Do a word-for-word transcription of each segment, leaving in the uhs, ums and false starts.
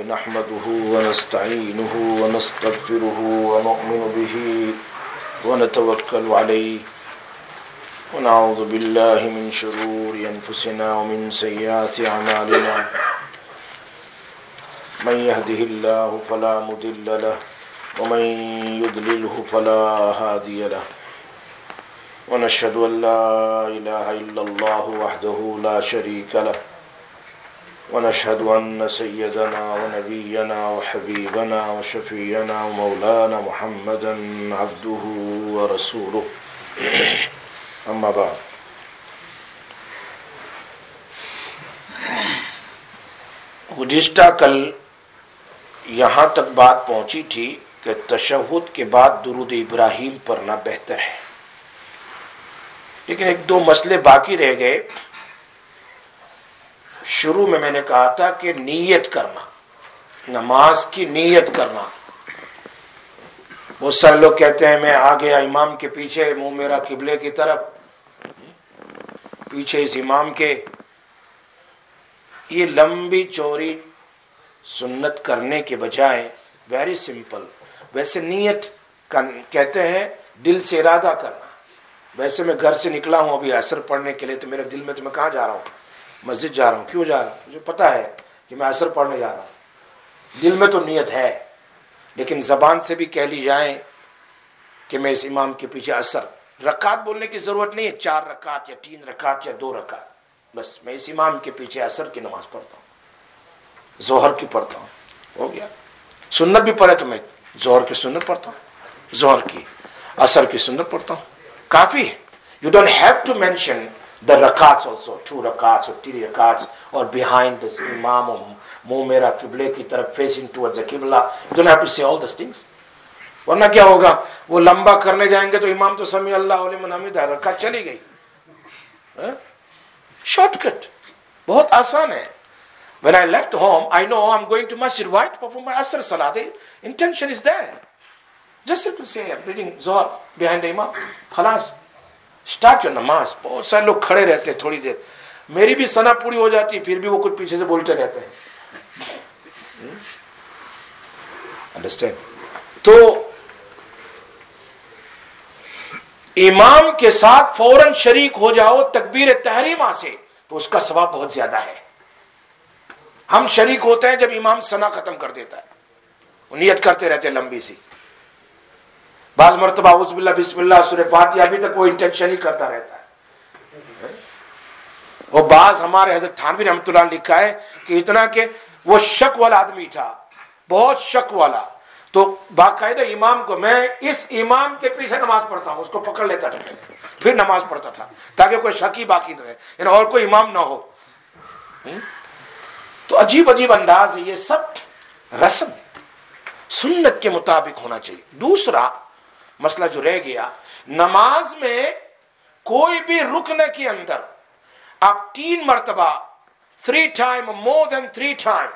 نحمده ونستعينه ونستغفره ونؤمن به ونتوكل عليه ونعوذ بالله من شرور أنفسنا ومن سيئات أعمالنا من يهده الله فلا مضل له ومن يضلله فلا هادي له ونشهد أن لا إله إلا الله وحده لا شريك له ونشهد أن سيدنا ونبينا وحبيبنا وشفيعنا ومولانا محمدا عبده ورسوله أما بعد گزشتہ کل یہاں تک بات پہنچی تھی کہ تشہد کے بعد درود ابراہیم پڑھنا بہتر ہے، لیکن ایک دو مسئلے باقی رہ گئے۔ شروع میں میں نے کہا تھا کہ نیت کرنا، نماز کی نیت کرنا۔ بہت سارے لوگ کہتے ہیں میں آ گیا امام کے پیچھے، منہ میرا قبلے کی طرف، پیچھے اس امام کے۔ یہ لمبی چوڑی سنت کرنے کے بجائے ویری سمپل، ویسے نیت کہتے ہیں دل سے ارادہ کرنا۔ ویسے میں گھر سے نکلا ہوں ابھی عصر پڑھنے کے لیے، تو میرے دل میں تو میں کہاں جا رہا ہوں؟ مسجد جا رہا ہوں۔ کیوں جا رہا ہوں؟ مجھے پتا ہے کہ میں عصر پڑھنے جا رہا ہوں، دل میں تو نیت ہے، لیکن زبان سے بھی کہہ لی جائے کہ میں اس امام کے پیچھے عصر۔ رکعت بولنے کی ضرورت نہیں ہے، چار رکعت یا تین رکعت یا دو رکعت، بس میں اس امام کے پیچھے عصر کی نماز پڑھتا ہوں، ظہر کی پڑھتا ہوں، ہو گیا۔ سنت بھی پڑھے تو میں ظہر کی سنت پڑھتا ہوں، ظہر کی عصر کی سنت پڑھتا ہوں، کافی ہے۔ You don't have to mention the rakats also, two rakats or three rakats, or behind this imam or منہ میرا قبلے کی طرف facing towards the qibla. You don't have to say all those things. ورنہ کیا ہوگا؟ وہ لمبا کرنے جائیں گے تو امام تو سمیع اللہ لمن حمدہ، رکعت چلی گئی۔ شارٹ کٹ بہت آسان ہے۔ When I left home, I know I'm going to masjid. Why? To perform my asr salah. The intention is there. Just to say I'm reading Zohar behind the imam. خلاص start جو نماز۔ بہت سارے لوگ کھڑے رہتے ہیں تھوڑی دیر، میری بھی سنا پوری ہو جاتی پھر بھی وہ کچھ پیچھے سے بولتے رہتے ہیں۔ انڈرسٹینڈ؟ تو امام کے ساتھ فوراً شریک ہو جاؤ تکبیر تحریمہ سے تو اس کا ثواب بہت زیادہ ہے۔ ہم شریک ہوتے ہیں جب امام ثنا ختم کر دیتا ہے، وہ نیت کرتے رہتے ہیں لمبی سی۔ بعض مرتبہ اعوذ باللہ بسم اللہ سورہ فاتحہ ابھی تک وہ انٹینشن ہی کرتا رہتا ہے۔ وہ بعض ہمارے حضرت تھانوی رحمۃ اللہ نے لکھا ہے کہ اتنا کہ وہ شک والا آدمی تھا، بہت شک والا، تو باقاعدہ امام کو، میں اس امام کے پیچھے نماز پڑھتا ہوں، اس کو پکڑ لیتا تھا پھر نماز پڑھتا تھا تاکہ کوئی شک ہی باقی نہ رہے، یعنی اور کوئی امام نہ ہو۔ تو عجیب عجیب انداز ہے، یہ سب رسم سنت کے مطابق ہونا چاہیے۔ دوسرا مسئلہ جو رہ گیا، نماز میں کوئی بھی رکن کے اندر آپ تین مرتبہ، three time, more than three time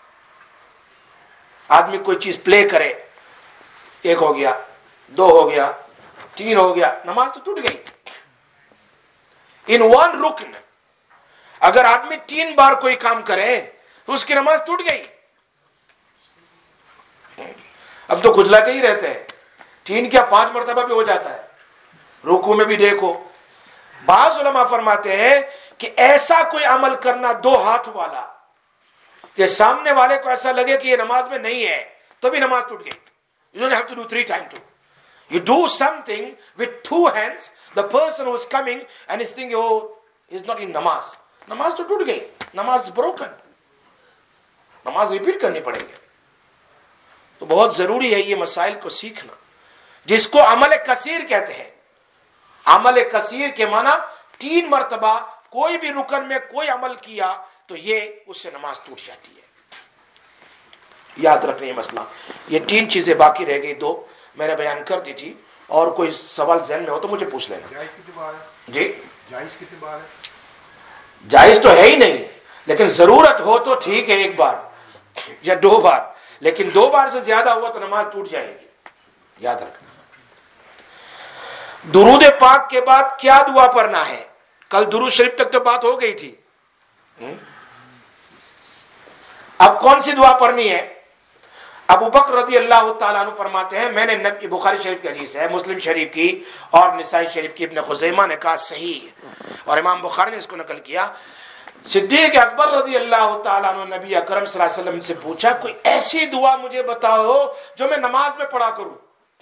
آدمی کوئی چیز پلے کرے، ایک ہو گیا، دو ہو گیا، تین ہو گیا، نماز تو ٹوٹ گئی۔ ان ون رکن اگر آدمی تین بار کوئی کام کرے تو اس کی نماز ٹوٹ گئی۔ اب تو کھجلاتے ہی رہتے ہیں، تین کیا پانچ مرتبہ بھی ہو جاتا ہے۔ رکوع میں بھی دیکھو، بعض علماء فرماتے ہیں کہ ایسا کوئی عمل کرنا دو ہاتھ والا کہ سامنے والے کو ایسا لگے کہ یہ نماز میں نہیں ہے تو بھی نماز ٹوٹ گئی۔ You don't have to do three times too. You do something with two hands, the person who is coming and is thinking, oh, he's not in namaz. نماز تو ٹوٹ گئی، نماز broken، نماز ریپیٹ کرنی پڑے گی۔ تو بہت ضروری ہے یہ مسائل کو سیکھنا، جس کو عمل کثیر کہتے ہیں۔ عمل کثیر کے معنی تین مرتبہ کوئی بھی رکن میں کوئی عمل کیا تو یہ اس سے نماز ٹوٹ جاتی ہے۔ یاد رکھنے یہ مسئلہ، یہ تین چیزیں باقی رہ گئی، دو میں نے بیان کر دی تھی، اور کوئی سوال ذہن میں ہو تو مجھے پوچھ لینا۔ جی جائز کتنی بار ہے؟ جائز تو ہے ہی نہیں، لیکن ضرورت ہو تو ٹھیک ہے ایک بار یا دو بار، لیکن دو بار سے زیادہ ہوا تو نماز ٹوٹ جائے گی، یاد رکھنا۔ درود پاک کے بعد کیا دعا پڑھنا ہے؟ کل درود شریف تک تو بات ہو گئی تھی۔ اب کون سی دعا پڑھنی ہے؟ ابو بکر رضی اللہ تعالیٰ عنہ فرماتے ہیں میں نے نبی، بخاری شریف کی حدیث ہے، مسلم شریف کی اور نسائی شریف کی، ابن خزیمہ نے کہا صحیح اور امام بخاری نے اس کو نقل کیا، صدیق اکبر رضی اللہ تعالیٰ عنہ نبی اکرم صلی اللہ علیہ وسلم سے پوچھا کوئی ایسی دعا مجھے بتاؤ جو میں نماز میں پڑھا کروں.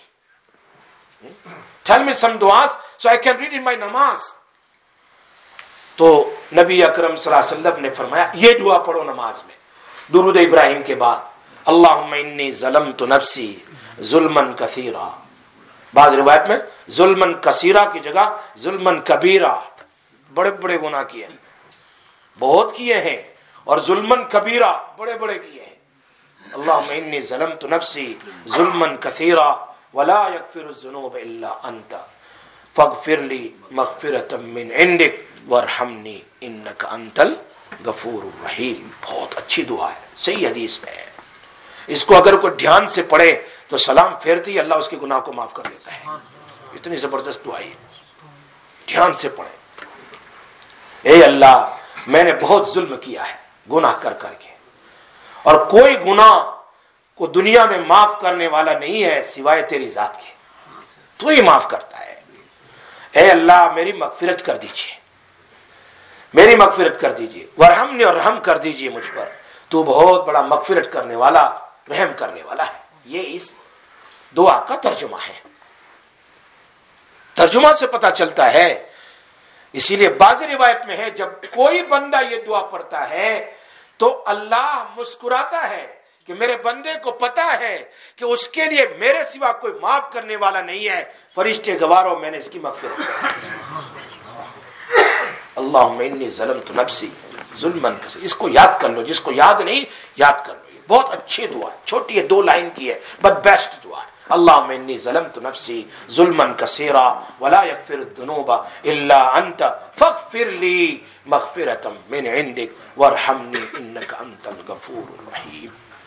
Tell me some du'as so I can read in my namaz. تو نبی اکرم صلی اللہ علیہ وسلم نے فرمایا یہ دعا پڑھو نماز میں درود ابراہیم کے بعد، اللہم انی ظلمت نفسی ظلمن کثیرا، بعض روایت میں ظلمن کثیرا کی جگہ ظلمن کبیرا، بڑے بڑے گناہ کیے ہیں، بہت کیے ہیں، اور ظلمن کبیرا بڑے بڑے کیے ہیں. اللہم انی ظلمت نفسی ظلمن کثیرا ولا یغفر الذنوب الا انت فاغفر لی مغفرۃ من عندک وارحمنی انک انت الغفور الرحیم. بہت اچھی دعا ہے، صحیح حدیث میں ہے. اس کو اگر کوئی دھیان سے پڑھے تو سلام پھیرتی اللہ اس کے گناہ کو معاف کر دیتا ہے. اتنی زبردست دعا ہے، دھیان سے پڑھیں. اے اللہ میں نے بہت ظلم کیا ہے گناہ کر کر کے، اور کوئی گناہ کو دنیا میں معاف کرنے والا نہیں ہے سوائے تیری ذات کے، تو ہی معاف کرتا ہے. اے اللہ میری مغفرت کر دیجئے، میری مغفرت کر دیجئے، ورحمنی اور رحم کر دیجئے مجھ پر، تو بہت بڑا مغفرت کرنے والا رحم کرنے والا ہے. یہ اس دعا کا ترجمہ ہے. ترجمہ سے پتہ چلتا ہے، اسی لیے بعض روایت میں ہے جب کوئی بندہ یہ دعا پڑھتا ہے تو اللہ مسکراتا ہے کہ میرے بندے کو پتا ہے کہ اس کے لیے میرے سوا کوئی معاف کرنے والا نہیں ہے، فرشتے گوارو میں نے اس کی مغفرت کی. اللہم انی ظلمت نفسی ظلمن کثیرا، اس کو یاد کر لو، جس کو یاد نہیں یاد کر لو. یہ بہت اچھی دعا ہے، چھوٹی ہے، دو لائن کی ہے، بٹ بیسٹ دعا ہے. اللہم انی ظلمت نفسی ظلمن کثیرا ولا یغفر الذنوب الا انت فاغفر لی مغفرۃ من عندک وارحمنی انک انت الغفور الرحیم.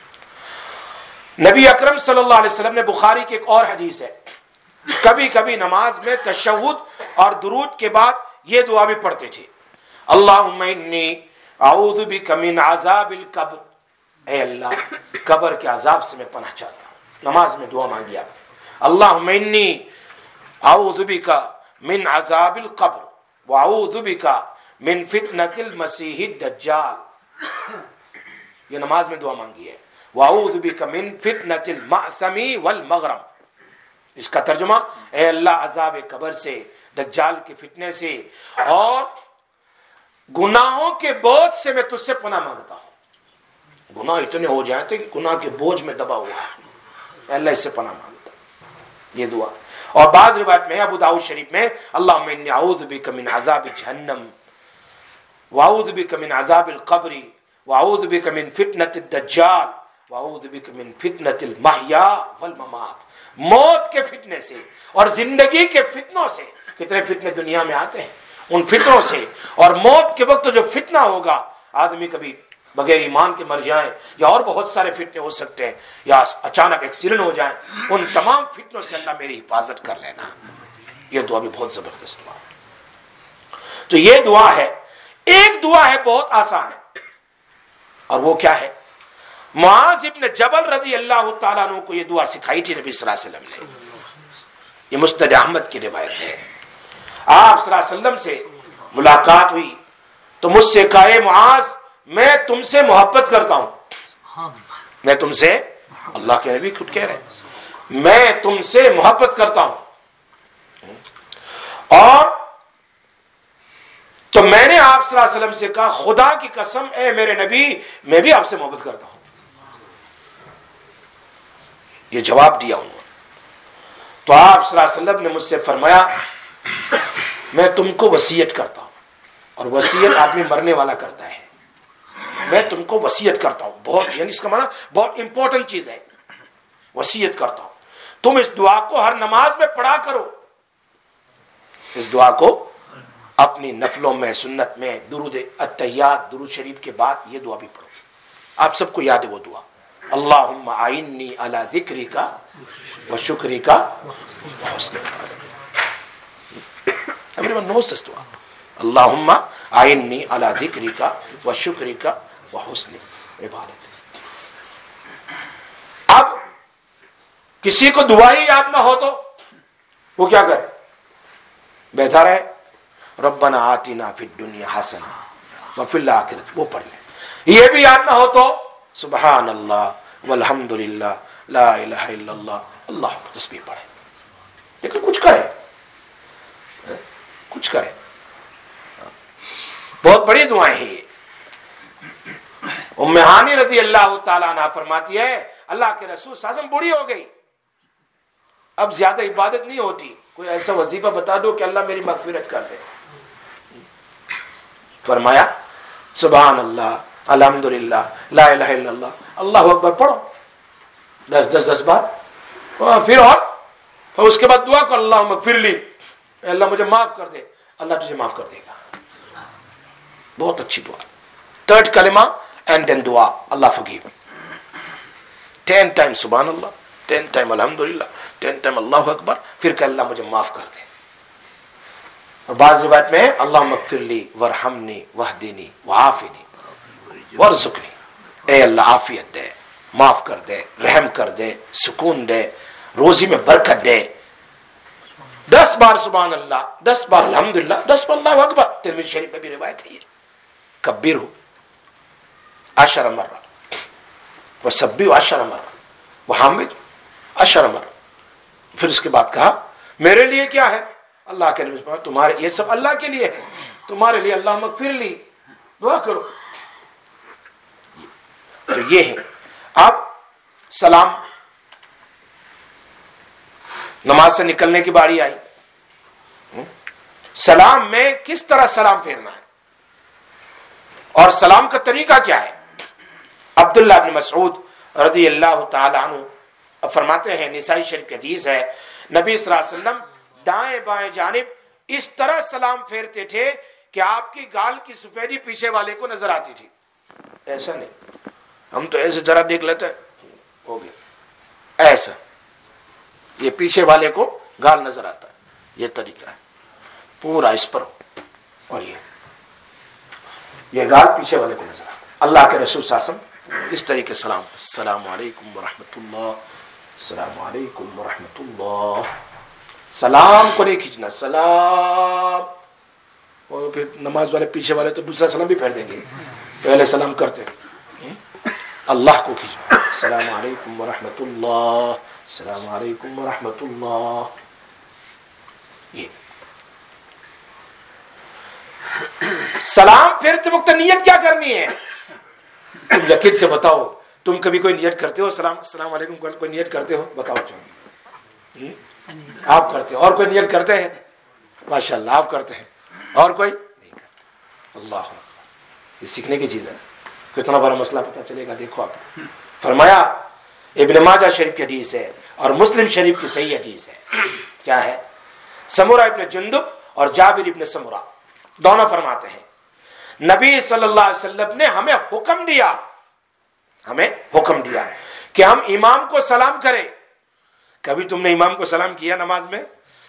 نبی اکرم صلی اللہ علیہ وسلم نے، بخاری کی ایک اور حدیث ہے، کبھی کبھی نماز میں تشہد اور درود کے بعد یہ دعا بھی پڑھتے تھے، اللہم انی اعوذ بک من عذاب القبر، اے اللہ قبر کے عذاب سے میں پناہ چاہتا ہوں. نماز میں دعا مانگی آپ، اللہم انی اعوذ بک من عذاب القبر واعوذ بک من فتنۃ المسیح الدجال. یہ نماز میں دعا مانگی ہے، وَأَعُوذُ بِكَ مِن فِتْنَةِ الْمَأْثَمِ وَالْمَغْرَمِ. اس کا ترجمہ، اے اللہ عذاب قبر سے، دجال کے فتنے سے اور گناہوں کے بوجھ سے میں تجھ سے پناہ مانگتا ہوں. گناہ اتنے ہو جاتے کہ گناہ کے بوجھ میں دبا ہوا ہے، اے اللہ اس سے پناہ مانگتا ہوں. یہ دعا. اور بعض روایت میں ابو داؤد شریف میں، اللہم انی اعوذ بک من عذاب جہنم واعوذ بک من عذاب القبر واعوذ بک من فتنۃ الدجال واعوذ بک من فتنۃ المحیا والممات. موت کے فتنے سے اور زندگی کے فتنوں سے، کتنے فتنے دنیا میں آتے ہیں، ان فتنوں سے، اور موت کے وقت جو فتنہ ہوگا، آدمی کبھی بغیر ایمان کے مر جائیں، یا اور بہت سارے فتنے ہو سکتے ہیں، یا اچانک ایکسیڈنٹ ہو جائیں، ان تمام فتنوں سے اللہ میری حفاظت کر لینا. یہ دعا بھی بہت زبردست دعا ہے. تو یہ دعا ہے. ایک دعا ہے بہت آسان ہے، اور وہ کیا ہے؟ معاذ ابن جبل رضی اللہ تعالیٰ عنہ کو یہ دعا سکھائی تھی نبی صلی اللہ علیہ وسلم نے. یہ مسند احمد کی روایت ہے. آپ صلی اللہ علیہ وسلم سے ملاقات ہوئی تو مجھ سے کہا، اے معاذ میں تم سے محبت کرتا ہوں. میں تم سے، اللہ کے نبی خود کہہ رہے ہیں، میں تم سے محبت کرتا ہوں. اور تو میں نے آپ صلی اللہ علیہ وسلم سے کہا، خدا کی قسم اے میرے نبی میں بھی آپ سے محبت کرتا ہوں. یہ جواب دیا ہوں. تو آپ صلی اللہ علیہ وسلم نے مجھ سے فرمایا، میں تم کو وصیت کرتا ہوں، اور وصیت آدمی مرنے والا کرتا ہے. میں تم کو وصیت کرتا ہوں، بہت، یعنی اس کا معنی بہت امپورٹنٹ چیز ہے. وصیت کرتا ہوں تم اس دعا کو ہر نماز میں پڑھا کرو. اس دعا کو اپنی نفلوں میں، سنت میں، درود التحیات، درود شریف کے بعد یہ دعا بھی پڑھو. آپ سب کو یاد ہے وہ دعا، اللہم اعنی علی ذکرک و شکرک و حسن عبادتک. Everyone knows this dua. اللہم اعنی علی ذکرک و شکرک و حسن عبادتک. کسی کو دعا ہی یاد نہ ہو تو وہ کیا کرے؟ بیٹھا رہے ربنا آتنا فی الدنیا حسنہ وفی الآخرۃ، وہ پڑھ لے۔ یہ بھی یاد نہ ہو تو سبحان اللہ والحمد للہ لا الہ الا اللہ، اللہ تسبیح پڑھے، لیکن کچھ کرے، کچھ کرے۔ بہت بڑی دعائیں ہیں یہ۔ ام ہانی رضی اللہ تعالیٰ عنہ فرماتی ہے اللہ کے رسول صلی اللہ علیہ وسلم بوڑھی ہو گئی، اب زیادہ عبادت نہیں ہوتی، کوئی ایسا وظیفہ بتا دو کہ اللہ میری مغفرت کر دے۔ فرمایا سبحان اللہ الحمدللہ لا الہ الا اللہ اللہ اکبر پڑھو دس دس دس بار، پھر اور اور اس کے بعد دعا کر اللہ مغفر لی، اللہ مجھے معاف کر دے، اللہ تجھے معاف کر دے گا۔ بہت اچھی دعا۔ تھرڈ کلمہ اینڈ دین دعا اللہ فگیو، ٹین ٹائم سبحان اللہ، ٹین ٹائم الحمدللہ، ٹین ٹائم اللہ اکبر، پھر کہ اللہ مجھے معاف کر دے۔ اور بعض روایت میں اللہ مغفر لی ورحمنی وہدنی وعافنی ورزقنی، اے اللہ عافیت دے، معاف کر دے، رحم کر دے، سکون دے، روزی میں برکت دے۔ دس بار سبحان اللہ، دس بار الحمدللہ، دس بار اللہ اکبر۔ ترمذی شریف میں بھی روایت ہے یہ، کبیر ہو عشر مرہ وسبح عشر مرہ وحمد عشر مرہ۔ پھر اس کے بعد کہا میرے لیے کیا ہے؟ اللہ کے نبی فرمایا تمہارے یہ سب اللہ کے لیے ہے، تمہارے لیے اللہ مغفر لی، دعا کرو۔ تو یہ ہے۔ اب سلام، نماز سے نکلنے کی باری آئی، سلام میں کس طرح سلام پھیرنا ہے اور سلام کا طریقہ کیا ہے؟ عبداللہ بن مسعود رضی اللہ تعالی عنہ فرماتے ہیں، نسائی شریف کی حدیث ہے، نبی صلی اللہ علیہ وسلم دائیں بائیں جانب اس طرح سلام پھیرتے تھے کہ آپ کی گال کی سفیدی پیچھے والے کو نظر آتی تھی۔ ایسا نہیں، ہم تو ایسے ذرا دیکھ لیتے ہو گیا، ایسا یہ پیچھے والے کو گال نظر آتا ہے، یہ طریقہ ہے پورا اس پر ہو، اور یہ یہ گال پیچھے والے کو نظر آتا ہے۔ اللہ کے رسول صلی اللہ علیہ وسلم اس طریقے سلام، السلام علیکم ورحمۃ اللہ، السلام علیکم ورحمۃ اللہ، سلام کو نہیں کھینچنا، سلام، اور پھر نماز والے پیچھے والے تو دوسرا سلام بھی پھیر دیں گے، پہلے سلام کرتے اللہ کو کھینچنا، السلام علیکم ورحمۃ اللہ، السلام علیکم ورحمۃ اللہ۔ یہ سلام پھرتے وقت نیت کیا کرنی ہے؟ تم یقین سے بتاؤ، تم کبھی کوئی نیت کرتے ہو سلام السلام علیکم کوئی نیت کرتے ہو؟ بتاؤ چلو، آپ کرتے ہو، اور کوئی نیت کرتے ہیں؟ ماشاءاللہ آپ کرتے ہیں، اور کوئی نہیں کرتے۔ اللہ یہ سیکھنے کی چیز ہے، کتنا بڑا مسئلہ پتہ چلے گا۔ دیکھو آپ، فرمایا ابن ماجہ شریف کی حدیث ہے اور مسلم شریف کی صحیح حدیث ہے، کیا ہے؟ سمورہ ابن جندب اور جابر ابن سمورہ دونوں فرماتے ہیں نبی صلی اللہ علیہ وسلم نے ہمیں حکم دیا، ہمیں حکم دیا کہ ہم امام کو سلام کریں۔ کبھی تم نے امام کو سلام کیا نماز میں؟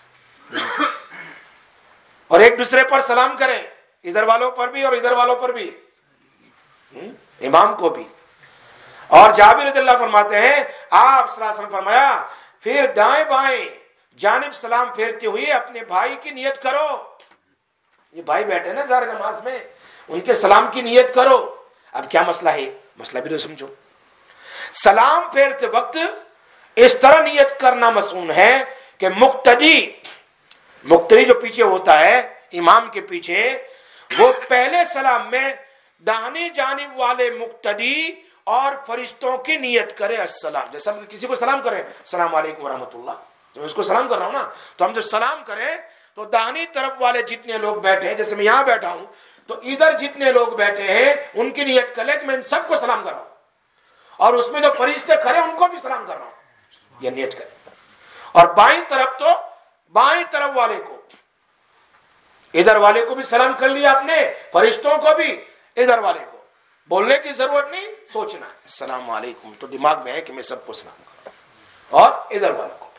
اور ایک دوسرے پر سلام کریں، ادھر والوں پر بھی اور ادھر والوں پر بھی، امام کو بھی۔ اور جابر رضی اللہ فرماتے ہیں آپ صلی اللہ علیہ وسلم فرمایا پھر دائیں بائیں جانب سلام پھیرتے ہوئے اپنے بھائی کی نیت کرو۔ یہ بھائی بیٹھے نا ظاہر نماز میں، ان کے سلام کی نیت کرو۔ اب کیا مسئلہ ہے؟ مسئلہ بھی تو سمجھو۔ سلام پھیرتے وقت اس طرح نیت کرنا مسنون ہے کہ مقتدی مقتدی جو پیچھے ہوتا ہے امام کے پیچھے، وہ پہلے سلام میں داہنی جانب والے مقتدی اور فرشتوں کی نیت کرے السلام۔ جیسا ہم کسی کو سلام کریں السلام علیکم ورحمۃ اللہ، تو میں اس کو سلام کر رہا ہوں نا، تو ہم جب سلام کریں تو داہنی طرف والے جتنے لوگ بیٹھے ہیں، جیسے میں یہاں بیٹھا ہوں تو ادھر جتنے لوگ بیٹھے ہیں ان کی نیت کر لے کہ میں ان سب کو سلام کر رہا ہوں، اور اس میں جو فرشتے کھڑے ان کو بھی سلام کر رہا ہوں، یہ نیت کرے۔ اور بائیں طرف تو بائیں طرف والے کو، ادھر والے کو بھی سلام کر لیا آپ نے، فرشتوں کو بھی، ادھر والے کو بولنے کی ضرورت نہیں، سوچنا ہے السلام علیکم، تو دماغ میں ہے کہ میں سب کو سلام کر رہا ہوں، اور ادھر والوں کو بھی۔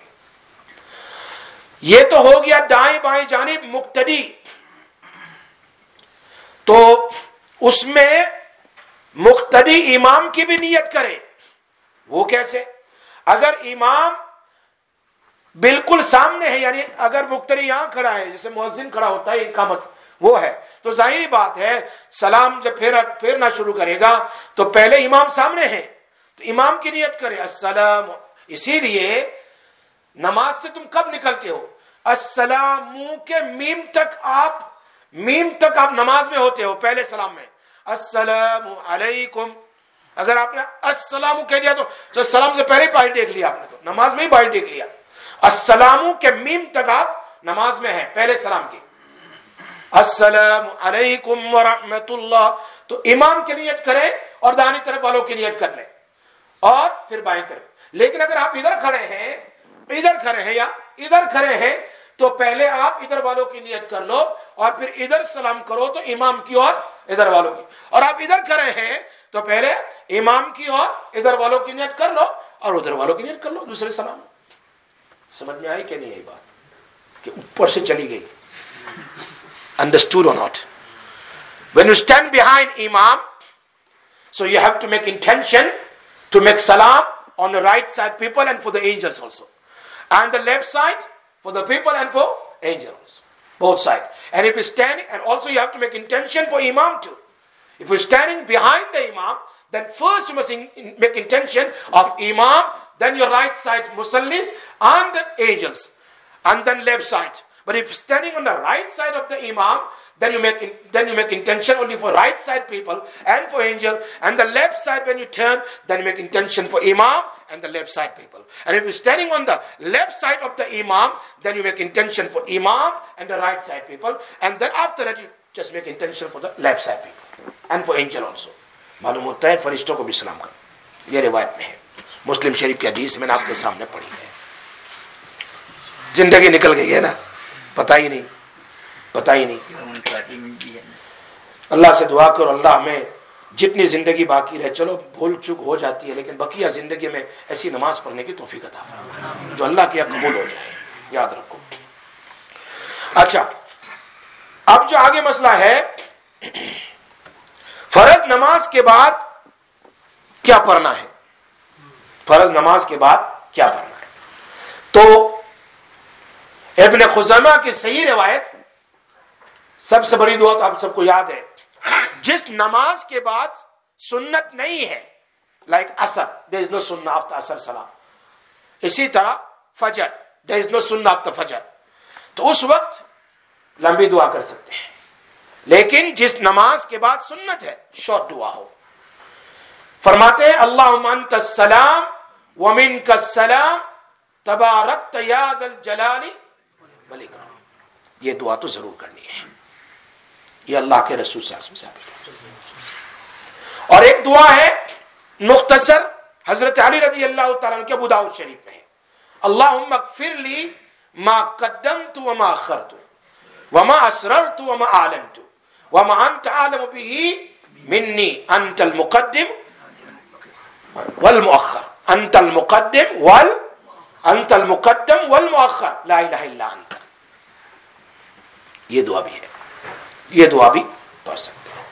یہ تو ہو گیا دائیں بائیں جانب مقتدی۔ تو اس میں مقتدی امام کی بھی نیت کرے، وہ کیسے؟ اگر امام بالکل سامنے ہے، یعنی اگر مقتدی یہاں کھڑا ہے جیسے مؤذن کھڑا ہوتا ہے اقامت وہ ہے، تو ظاہری بات ہے سلام جب پھر پھیرنا شروع کرے گا تو پہلے امام سامنے ہے تو امام کی نیت کرے السلام. اسی لیے نماز سے تم کب نکلتے ہو؟ السلام کے میم تک آپ میم تک آپ نماز میں ہوتے ہو، پہلے سلام میں السلام علیکم. اگر آپ نے السلام کہہ دیا تو سلام سے پہلے باہر دیکھ لیا آپ نے، تو نماز میں ہی باہر دیکھ لیا. السلام کے میم تک آپ نماز میں ہیں پہلے سلام کی. السلام علیکم ورحمۃ اللہ، تو امام کی نیت کریں اور دائیں طرف والوں کی نیت کر لیں اور پھر بائیں طرف. لیکن اگر آپ ادھر کھڑے ہیں ادھر کھڑے ہیں یا ادھر کھڑے ہیں تو پہلے آپ ادھر والوں کی نیت کر لو اور پھر ادھر سلام کرو تو امام کی اور ادھر والوں کی. اور آپ ادھر کھڑے ہیں تو پہلے امام کی اور ادھر والوں کی نیت کر لو اور ادھر والوں کی نیت کر لو دوسرے سلام. سمجھ میں آئی کہ نہیں آئی بات کہ اوپر سے چلی گئی؟ Understood or not? When you stand behind Imam, so you have to make intention to make salam on the right side people and for the angels also, and the left side for the people and for angels, both sides. And if you're standing, and also you have to make intention for Imam too. If you're standing behind the Imam, then first you must in, in, make intention of Imam, then your right side musallis and the angels, and then left side. But if standing on the right side of the Imam, then you make in, then you make intention only for right side people and for angel, and the left side when you turn, then you make intention for Imam and the left side people. And if you're standing on the left side of the Imam, then you make intention for Imam and the right side people, and then after that you just make intention for the left side people and for angel also. معلوم ہوتا ہے فرشتوں کو بھی سلام کرو، یہ روایت میں ہے، مسلم شریف کی حدیث میں نے آپ کے سامنے پڑھی ہے. زندگی نکل گئی ہے نا، پتا ہی نہیں پتا ہی نہیں. اللہ سے دعا کرو اللہ ہمیں جتنی زندگی باقی رہے، چلو بھول چک ہو جاتی ہے لیکن بقیہ زندگی میں ایسی نماز پڑھنے کی توفیق عطا فرمائے جو اللہ کے قبول ہو جائے، یاد رکھو. اچھا، اب جو آگے مسئلہ ہے فرض نماز کے بعد کیا پڑھنا ہے. فرض نماز کے بعد کیا پڑھنا ہے؟ تو ابن خزیمہ کی صحیح روایت، سب سے بڑی دعا تو آپ سب کو یاد ہے، جس نماز کے بعد سنت نہیں ہے، لائک عصر، there is no sunnah after عصر salah. اسی طرح فجر، there is no sunnah after فجر. تو اس وقت لمبی دعا کر سکتے ہیں. لیکن جس نماز کے بعد سنت ہے، شارٹ دعا ہو. فرماتے ہیں اللہم انت السلام ومنک السلام تبارکت یا ذا الجلال والاکرام. یہ دعا تو ضرور کرنی ہے، یہ اللہ کے رسول صلی اللہ علیہ وسلم سے. اور ایک دعا ہے مختصر، حضرت علی رضی اللہ تعالیٰ عنہ کے ابو داؤد شریف میں ہے، اللہم اغفر لی ما قدمت وما اخرت وما اسررت وما اعلنت وما انت عالم به منی انت المقدم والمؤخر انت المقدم وال انت المقدم والمؤخر لا الہ الا انت. یہ دعا بھی ہے، یہ دعا بھی پڑھ سکتے ہیں.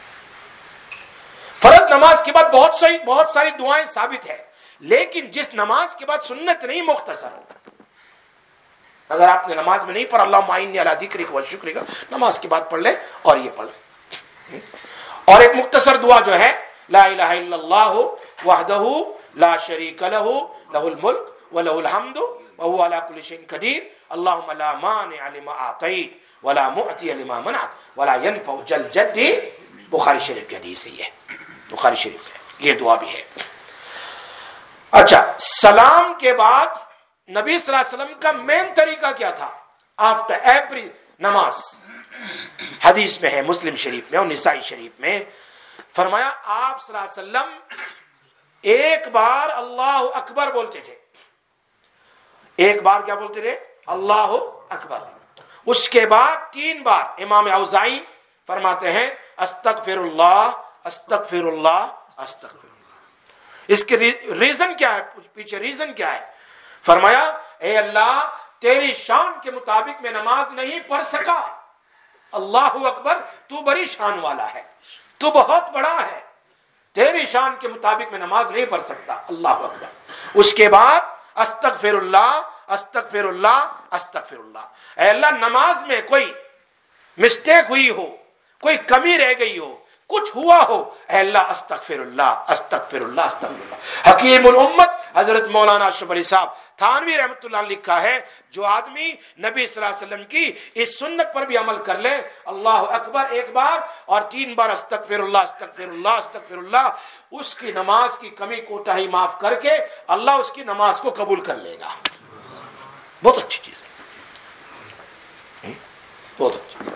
فرض نماز کے بعد بہت سی بہت ساری دعائیں ثابت ہیں، لیکن جس نماز کے بعد سنت نہیں، مختصر ہو. اگر آپ نے نماز میں نہیں پڑھا اللہم اعنی علی ذکرک و شکرک، نماز کے بعد پڑھ لیں اور یہ پڑھ لیں. اور ایک مختصر دعا جو ہے لا الہ الا اللہ وحدہ لا شریک لہ لہ الملک ولہ الحمد وهو على كل شيء قدير اللهم لا مانع لما اعطيت ولا معطي لما منعت ولا ينفع ذا الجد. بخاری شریف کی حدیث ہے، یہ بخاری شریف ہے، یہ دعا بھی ہے. اچھا، سلام کے بعد نبی صلی اللہ علیہ وسلم کا مین طریقہ کیا تھا؟ آفٹر ایوری نماز، حدیث میں ہے مسلم شریف میں اور نسائی شریف میں، فرمایا آپ صلی اللہ علیہ وسلم ایک بار اللہ اکبر بولتے تھے. ایک بار کیا بولتے تھے؟ اللہ اکبر. اس کے بعد تین بار امام اوزاعی فرماتے ہیں استغفر اللہ استغفر اللہ استغفر اللہ. اس کے ریزن کیا ہے؟ پیچھے ریزن کیا ہے؟ فرمایا اے اللہ تیری شان کے مطابق میں نماز نہیں پڑھ سکا. اللہ اکبر، تو بڑی شان والا ہے، تو بہت بڑا ہے، تیری شان کے مطابق میں نماز نہیں پڑھ سکتا. اللہ اکبر. اس کے بعد استغفر اللہ استغفر اللہ استغفر اللہ۔ اے اللہ نماز میں کوئی مسٹیک ہوئی ہو، کوئی کمی رہ گئی ہو، کچھ ہوا ہو، اے اللہ استغفر اللہ استغفر اللہ استغفر اللہ۔ حکیم الامت حضرت مولانا اشرف علی صاحب تھانوی رحمۃ اللہ نے لکھا ہے، جو آدمی نبی صلی اللہ علیہ وسلم کی اس سنت پر بھی عمل کر لے، اللہ اکبر ایک بار اور تین بار استغفر اللہ استغفر اللہ استغفر اللہ، اس کی نماز کی کمی کوتاہی معاف کر کے اللہ اس کی نماز کو قبول کر لے گا۔ بہت اچھی چیز ہے، بہت اچھی۔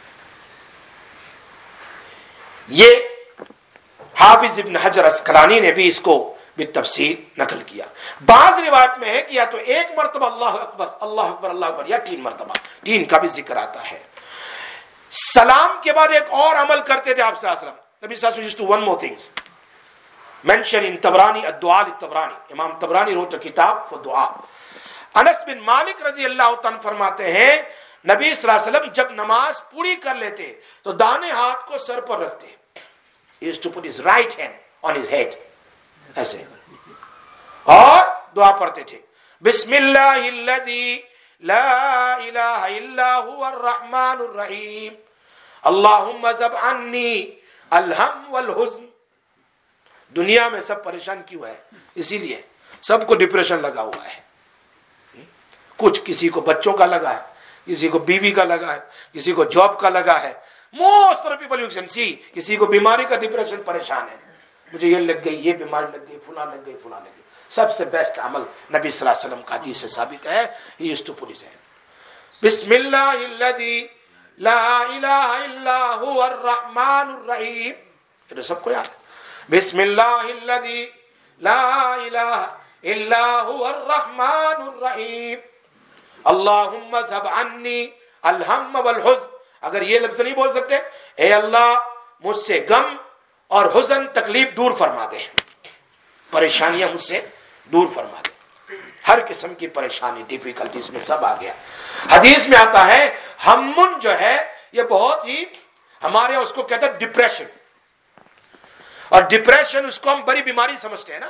یہ حافظ ابن حجر اسقلانی نے بھی اس کو بالتفصیل نقل کیا۔ بعض روایت میں ہے کہ یا تو ایک مرتبہ اللہ اکبر اللہ اکبر اللہ اکبر، یا تین مرتبہ، تین کا بھی ذکر آتا ہے۔ سلام کے بعد ایک اور عمل کرتے تھے آپ صلی اللہ علیہ وسلم۔ نبی صلی اللہ علیہ وسلم used to one more things mention in Tabrani الدعاء للطبرانی، امام Tabarani wrote a kitab for دعا۔ انس بن مالک رضی اللہ عنہ فرماتے ہیں نبی صلی اللہ علیہ وسلم جب نماز پوری کر لیتے تو دانے ہاتھ کو سر پر رکھتے، he used to put his right hand on his head ایسے، اور دعا پڑھتے تھے، بسم اللہ الذی لا الہ الا هو الرحمن الرحیم اللہم ذب عنی الہم والحزن۔ دنیا میں سب پریشان کیوں ہے؟ اسی لیے سب کو ڈپریشن لگا ہوا ہے، کچھ کسی کو بچوں کا لگا ہے، کسی کو بیوی کا لگا ہے، کسی کو جاب کا لگا ہے، most of people you can see, کسی کو بیماری کا ڈپریشن پریشان ہے، مجھے یہ لگ گئی، یہ بیماری لگ گئی، فلاں لگ گئی، فلاں لگ گئی۔ سب سے بیسٹ عمل نبی صلی اللہ علیہ وسلم کا حدیث سے ثابت ہے، he used to put his hand بسم اللہ الذی لا الہ الا هو الرحمن الرحیم، یہ سب کو یاد ہے، بسم اللہ الذی لا الہ الا هو الرحمن الرحیم اللہم ذب عنی الہم والحزن۔ اگر یہ لفظ نہیں بول سکتے، اے اللہ مجھ سے غم اور حزن تکلیف دور فرما دے، پریشانیاں مجھ سے دور فرما دے، ہر قسم کی پریشانی ڈیفیکلٹیز میں سب آ گیا۔ حدیث میں آتا ہے ہمن جو ہے یہ بہت ہی ہمارے یہاں اس کو کہتے ہیں ڈپریشن، اور ڈپریشن اس کو ہم بڑی بیماری سمجھتے ہیں نا۔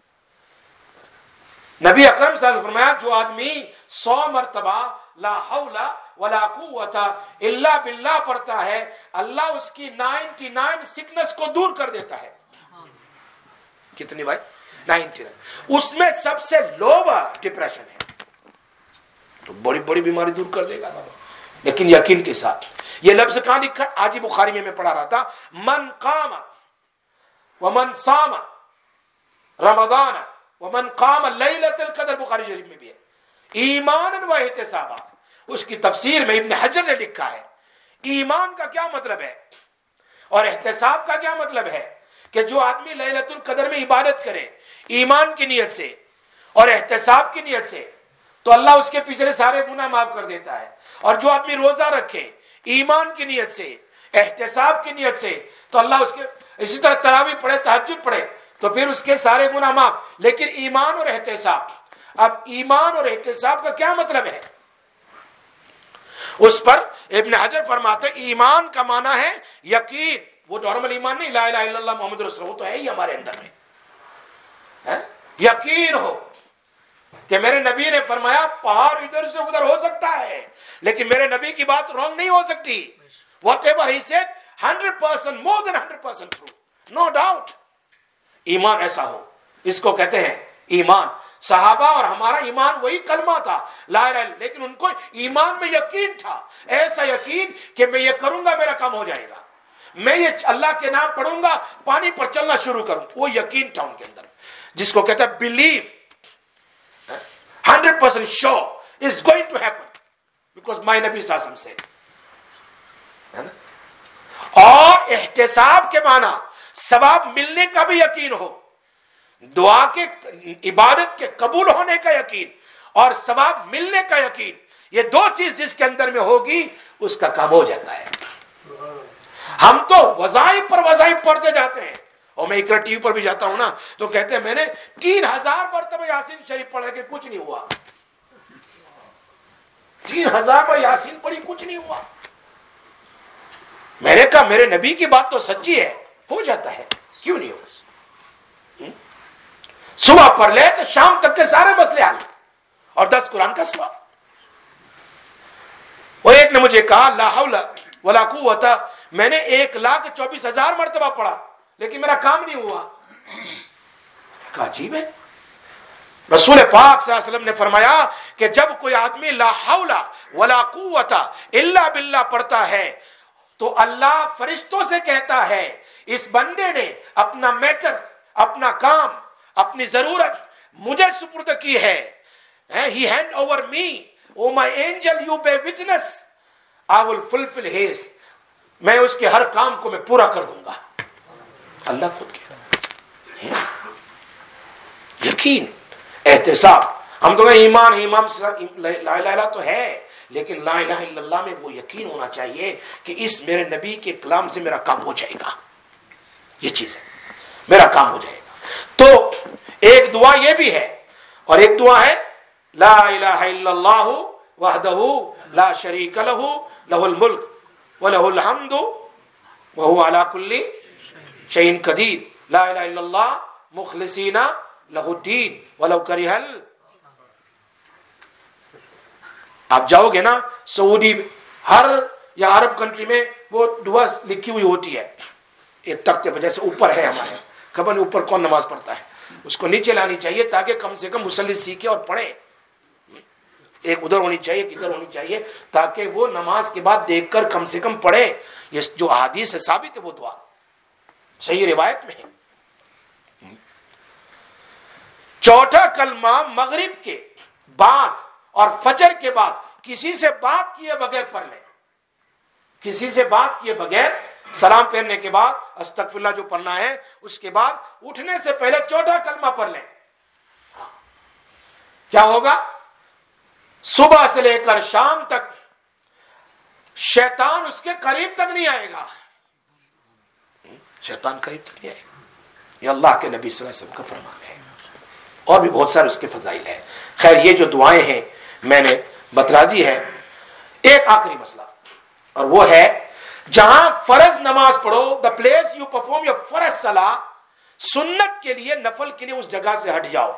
نبی اکرم صلی اللہ علیہ وسلم فرمایا جو آدمی سو مرتبہ لا حول ولا قوت الا باللہ پڑھتا ہے، اللہ اس کی نائنٹی نائن سکنس کو دور کر دیتا ہے۔ کتنی بھائی؟ Ninety nine. اس میں سب سے لوور ڈپریشن ہے، تو بڑی بڑی بیماری دور کر دے گا، لیکن یقین کے ساتھ۔ یہ لفظ کہاں لکھا؟ آج ہی بخاری میں میں پڑھا رہا تھا، من قام ومن صام رمضان ومن قام لیلۃ القدر، بخاری شریف میں بھی ہے، ایمان و احتسابا۔ اس کی تفسیر میں ابن حجر نے لکھا ہے ایمان کا کیا مطلب ہے اور احتساب کا کیا مطلب ہے، کہ جو آدمی لیلۃ القدر میں عبادت کرے ایمان کی نیت سے اور احتساب کی نیت سے، تو اللہ اس کے پچھلے سارے گناہ معاف کر دیتا ہے، اور جو آدمی روزہ رکھے ایمان کی نیت سے احتساب کی نیت سے، تو اللہ اس کے، اسی طرح تراویح پڑھے تہجد پڑھے تو پھر اس کے سارے گناہ معاف۔ لیکن ایمان اور احتساب، اب ایمان اور احتساب کا کیا مطلب ہے؟ اس پر ابن حجر فرماتے ایمان کا معنی ہے یقین، وہ نارمل ایمان نہیں، لا الہ الا اللہ محمد رسول اللہ، وہ تو ہے ہی ہمارے اندر میں، یقین ہو کہ میرے نبی نے فرمایا پہاڑ ادھر سے ادھر ہو سکتا ہے لیکن میرے نبی کی بات رانگ نہیں ہو سکتی، whatever he said hundred percent more than hundred percent true, no doubt. ایمان ایسا ہو، اس کو کہتے ہیں ایمان۔ صحابہ اور ہمارا ایمان وہی کلمہ تھا لا الہ الا، لیکن ان کو ایمان میں یقین تھا، ایسا یقین کہ میں یہ کروں گا میرا کام ہو جائے گا، میں یہ اللہ کے نام پڑھوں گا پانی پر چلنا شروع کروں، وہ یقین تھا ان کے اندر، جس کو کہتا ہے blue, hundred percent sure is going to happen because my نبی صلی اللہ علیہ وسلم سے۔ اور احتساب کے معنی ثواب ملنے کا بھی یقین ہو، دعا کے عبادت کے قبول ہونے کا یقین اور ثواب ملنے کا یقین، یہ دو چیز جس کے اندر میں ہوگی اس کا کام ہو جاتا ہے۔ ہم تو وظائف پر وظائف پڑھتے جاتے ہیں، اور میں اکرا ٹی وی پر بھی جاتا ہوں نا تو کہتے ہیں میں نے تین ہزار مرتبہ یاسین شریف پڑھ کے کچھ نہیں ہوا، تین ہزار بار یاسین پڑھی کچھ نہیں ہوا۔ میں نے کہا میرے نبی کی بات تو سچی ہے، ہو جاتا ہے، کیوں نہیں ہو؟ صبح پڑھ لے تو شام تک کے سارے مسئلے حل، اور دس قرآن کا ثواب. وہ ایک نے مجھے کہا لا حول ولا قوت، میں نے ایک لاکھ چوبیس ہزار مرتبہ پڑھا لیکن میرا کام نہیں ہوا. کہا عجیب ہے. رسول پاک صلی اللہ علیہ وسلم نے فرمایا کہ جب کوئی آدمی لا حول ولا قوت الا باللہ پڑھتا ہے تو اللہ فرشتوں سے کہتا ہے اس بندے نے اپنا میٹر، اپنا کام، اپنی ضرورت مجھے سپرد کی ہے. He hand over me, oh my angel, you bear witness, I will fulfill his. میں اس کے ہر کام کو میں پورا کر دوں گا. اللہ خود کہتا ہے. یقین، احتساب. ہم تو کہیں ایمان ایمان لا الہ الا اللہ تو ہے، لیکن لا الہ الا اللہ میں وہ یقین ہونا چاہیے کہ اس میرے نبی کے کلام سے میرا کام ہو جائے گا. یہ چیز ہے، میرا کام ہو جائے گا. تو ایک دعا یہ بھی ہے، اور ایک دعا ہے لا الہ الا اللہ وحدہ لا شریک لہ لہ الملک ولہ الحمد وہو علی کل شیء قدیر. لا الہ الا اللہ مخلصین لہ الدین ولو کرہ ال. آپ جاؤ گے نا سعودی ہر یا عرب کنٹری میں وہ دعا لکھی ہوئی ہوتی ہے ایک تختے پہ، جیسے اوپر ہے ہمارے یہاں، خبر نہیں اوپر کون نماز پڑھتا ہے، اس کو نیچے لانی چاہیے تاکہ کم سے کم مصلی سیکھے اور پڑھے. ایک ادھر ہونی چاہیے ایک ادھر ہونی چاہیے تاکہ وہ نماز کے بعد دیکھ کر کم سے کم پڑھے. یہ جو حدیث سے ثابت ہے وہ دعا صحیح روایت میں ہے. چوتھا کلمہ مغرب کے بعد اور فجر کے بعد کسی سے بات کیے بغیر پڑھ لیں. کسی سے بات کیے بغیر سلام پھیرنے کے بعد استغفر اللہ جو پڑھنا ہے، اس کے بعد اٹھنے سے پہلے چوتھا کلمہ پڑھ لیں. کیا ہوگا؟ صبح سے لے کر شام تک شیطان اس کے قریب تک نہیں آئے گا. شیطان قریب تک نہیں آئے گا. یہ اللہ کے نبی صلی اللہ علیہ وسلم کا فرمان ہے، اور بھی بہت سارے اس کے فضائل ہیں. خیر، یہ جو دعائیں ہیں میں نے بتلا دی ہے. ایک آخری مسئلہ، اور وہ ہے جہاں فرض نماز پڑھو، the place you perform your فرض صلاح، سنت کے لیے نفل کے لیے اس جگہ سے ہٹ جاؤ.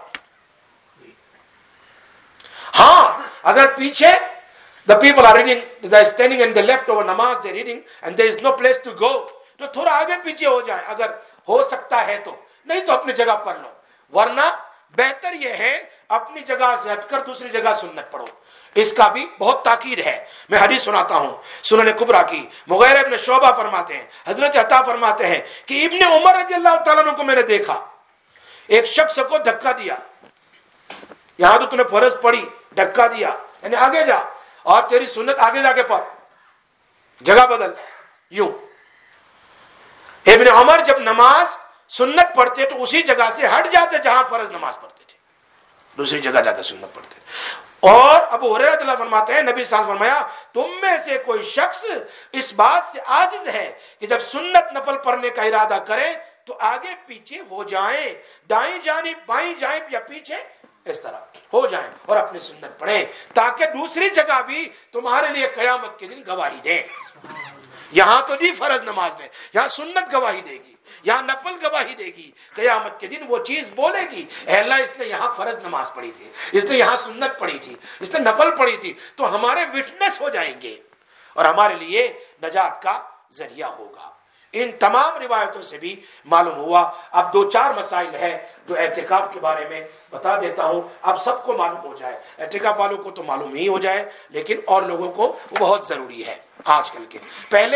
ہاں اگر پیچھے the people are reading, they are standing in the left over namaz, they are reading and there is no place to go, تو تھوڑا آگے پیچھے ہو جائیں اگر ہو سکتا ہے تو، نہیں تو اپنی جگہ پڑھ لو. ورنہ بہتر یہ ہے اپنی جگہ سے ہٹ کر دوسری جگہ سنت پڑھو. اس کا بھی بہت تاکید ہے. میں حدیث سناتا ہوں سنن کبریٰ کی. مغیرہ ابن شعبہ فرماتے ہیں، حضرت عطا فرماتے ہیں کہ ابن عمر رضی اللہ تعالیٰ عنہ کو میں نے دیکھا، ایک شخص کو دھکا دیا. یہاں تو تم نے فرض پڑھی، دھکا دیا، یعنی آگے جا اور تیری سنت آگے جا کے پڑھ، جگہ بدل. یوں ابن عمر جب نماز سنت پڑھتے تو اسی جگہ سے ہٹ جاتے جہاں فرض نماز پڑھتے تھے، دوسری جگہ جا کے سنت پڑھتے. اور ابو ہریرہ رضی اللہ عنہ فرماتے ہیں نبی صلی اللہ علیہ وسلم فرمایا تم میں سے کوئی شخص اس بات سے عاجز ہے کہ جب سنت نفل پڑھنے کا ارادہ کرے تو آگے پیچھے ہو جائیں، دائیں جانب بائیں جانب یا پیچھے اس طرح ہو جائیں اور اپنی سنت پڑھیں تاکہ دوسری جگہ بھی تمہارے لیے قیامت کے دن گواہی دیں. یہاں تو نہیں فرض نماز میں، یہاں سنت گواہی دے گی، یہاں نفل گواہی دے گی. قیامت کے دن وہ چیز بولے گی اے اللہ اس نے یہاں فرض نماز پڑھی تھی، اس نے یہاں سنت پڑھی تھی، اس نے نفل پڑھی تھی، تو ہمارے وٹنس ہو جائیں گے اور ہمارے لیے نجات کا ذریعہ ہوگا. ان تمام روایتوں سے بھی معلوم ہوا. اب دو چار مسائل ہیں جو اعتکاف کے بارے میں بتا دیتا ہوں، اب سب کو معلوم ہو جائے. اعتکاف والوں کو تو معلوم ہی ہو جائے لیکن اور لوگوں کو وہ بہت ضروری ہے آج کل کے. پہلے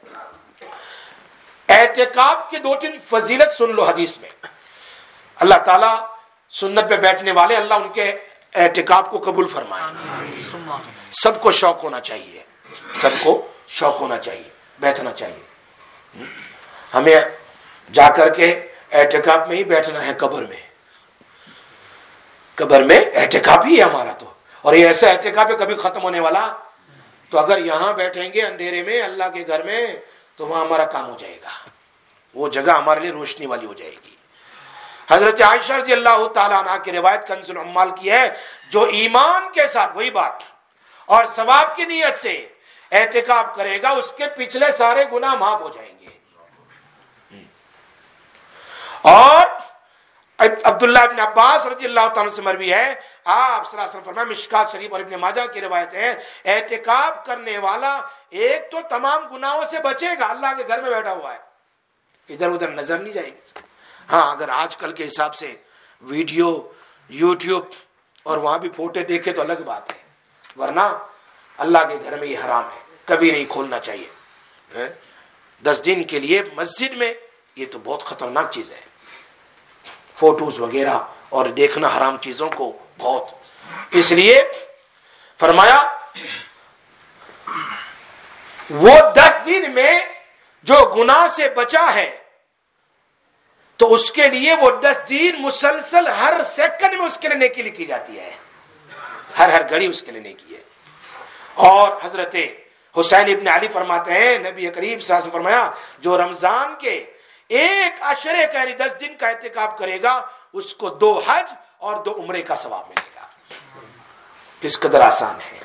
اعتکاف کی دو تین فضیلت سن لو حدیث میں. اللہ تعالیٰ سنت پہ بیٹھنے والے اللہ ان کے اعتکاف کو قبول فرمائے. سب کو شوق ہونا چاہیے، سب کو شوق ہونا چاہیے، بیٹھنا چاہیے. ہمیں جا کر کے اعتکاف میں ہی بیٹھنا ہے، قبر میں. قبر میں اعتکاف ہی ہے ہمارا تو، اور یہ ایسا اعتکاف ہے کبھی ختم ہونے والا. تو اگر یہاں بیٹھیں گے اندھیرے میں اللہ کے گھر میں تو وہاں ہمارا کام ہو جائے گا، وہ جگہ ہمارے لیے روشنی والی ہو جائے گی. حضرت عائشہ رضی اللہ تعالیٰ عنہ کی روایت کنز العمال کی ہے، جو ایمان کے ساتھ وہی بات اور ثواب کی نیت سے اعتکاف کرے گا اس کے پچھلے سارے گناہ معاف ہو جائیں گے. اور عبداللہ ابن عباس رضی اللہ تعالیٰ سے مروی ہے، آپ صلی اللہ علیہ وسلم فرمایا، مشکات شریف اور ابن ماجہ کی روایت ہے، اعتکاف کرنے والا ایک تو تمام گناہوں سے بچے گا، اللہ کے گھر میں بیٹھا ہوا ہے، ادھر ادھر نظر نہیں جائے گی۔ ہاں اگر آج کل کے حساب سے ویڈیو یوٹیوب اور وہاں بھی فوٹو دیکھے تو الگ بات ہے، ورنہ اللہ کے گھر میں یہ حرام ہے، کبھی نہیں کھولنا چاہیے۔ دس دن کے لیے مسجد میں، یہ تو بہت خطرناک چیز ہے، فوٹوز وغیرہ اور دیکھنا حرام چیزوں کو بہت، اس لیے فرمایا وہ دس دن میں جو گناہ سے بچا ہے تو اس کے لیے وہ دس دن مسلسل ہر سیکنڈ میں اس کے لیے نیکی لکھی جاتی ہے، ہر ہر گھڑی اس کے لیے نیکی ہے۔ اور حضرت حسین ابن علی فرماتے ہیں، نبی کریم صلی اللہ علیہ وسلم فرمایا، جو رمضان کے ایک عشرے کا یعنی دس دن کا اعتکاف کرے گا اس کو دو حج اور دو عمرے کا ثواب ملے گا۔ کس قدر آسان ہے،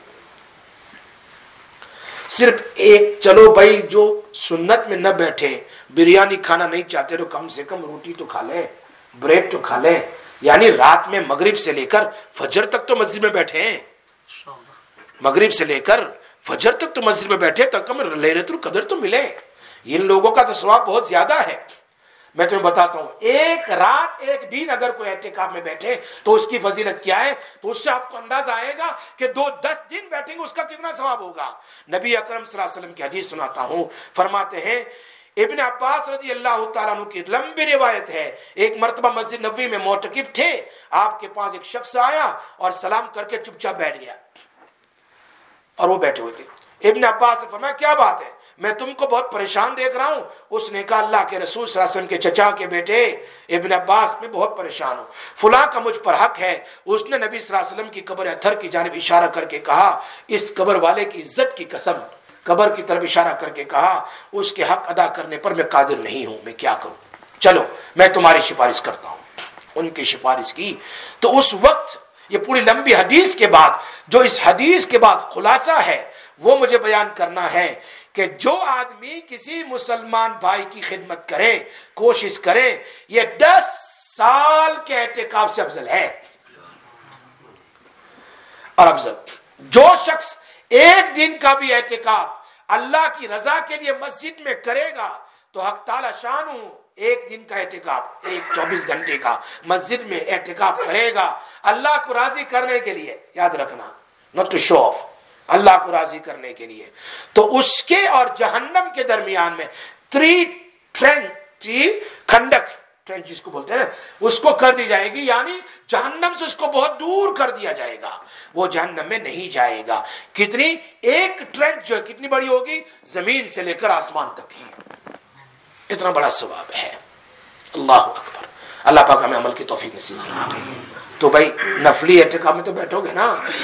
صرف ایک، چلو بھائی جو سنت میں نہ بیٹھے، بریانی کھانا نہیں چاہتے تو کم سے کم روٹی تو کھا لیں، بریڈ تو کھا لیں، یعنی رات میں مغرب سے لے کر فجر تک تو مسجد میں بیٹھے ہیں، مغرب سے لے کر فجر تک تو مسجد میں بیٹھے تو کم لیلۃ القدر تو ملے۔ ان لوگوں کا تو ثواب بہت زیادہ ہے۔ میں تمہیں بتاتا ہوں، ایک رات ایک دن اگر کوئی اعتکاف میں بیٹھے تو اس کی فضیلت کیا ہے، تو اس سے آپ کو اندازہ آئے گا کہ دو دس دن بیٹھیں گے اس کا کتنا ثواب ہوگا۔ نبی اکرم صلی اللہ علیہ وسلم کی حدیث سناتا ہوں، فرماتے ہیں، ابن عباس رضی اللہ تعالیٰ عنہ کی لمبی روایت ہے، ایک مرتبہ مسجد نبوی میں معتکف تھے، آپ کے پاس ایک شخص آیا اور سلام کر کے چپ چاپ بیٹھ گیا اور وہ بیٹھے ہوئے تھے۔ ابن عباس نے فرمایا، کیا بات ہے، میں تم کو بہت پریشان دیکھ رہا ہوں۔ اس نے کہا، اللہ کے رسول صلی اللہ علیہ وسلم کے چچا کے بیٹے ابن عباس، میں بہت پریشان ہوں، فلاں کا مجھ پر حق ہے۔ اس نے نبی صلی اللہ علیہ وسلم کی قبر اطہر کی جانب اشارہ کر کے کہا، اس قبر والے کی عزت کی قسم، قبر کی طرف اشارہ کر کے کہا، اس کے حق ادا کرنے پر میں قادر نہیں ہوں، میں کیا کروں، چلو میں تمہاری سفارش کرتا ہوں۔ ان کی سفارش کی تو اس وقت یہ پوری لمبی حدیث کے بعد جو اس حدیث کے بعد خلاصہ ہے وہ مجھے بیان کرنا ہے کہ جو آدمی کسی مسلمان بھائی کی خدمت کرے، کوشش کرے، یہ دس سال کے اعتکاف سے افضل ہے۔ اور افضل جو شخص ایک دن کا بھی اعتکاف اللہ کی رضا کے لیے مسجد میں کرے گا تو حق تعالی شانہ ایک دن کا اعتکاف، ایک چوبیس گھنٹے کا مسجد میں اعتکاف کرے گا اللہ کو راضی کرنے کے لیے، یاد رکھنا، not to show off، اللہ کو راضی کرنے کے لیے، تو اس کے اور جہنم کے درمیان میں تری ٹرینچ، تری کھنڈک، ٹرینچ جس کو بولتے ہیں اس کو کر دی جائے گی، یعنی جہنم سے اس کو بہت دور کر دیا جائے گا، وہ جہنم میں نہیں جائے گا۔ کتنی؟ ایک ٹرینچ جو ہے کتنی بڑی ہوگی؟ زمین سے لے کر آسمان تک ہی، اتنا بڑا ثواب ہے۔ اللہ اکبر، اللہ پاک ہمیں عمل کی توفیق نصیب فرمائے۔ تو بھائی نفلی اعتکاف میں تو بیٹھو گے نا،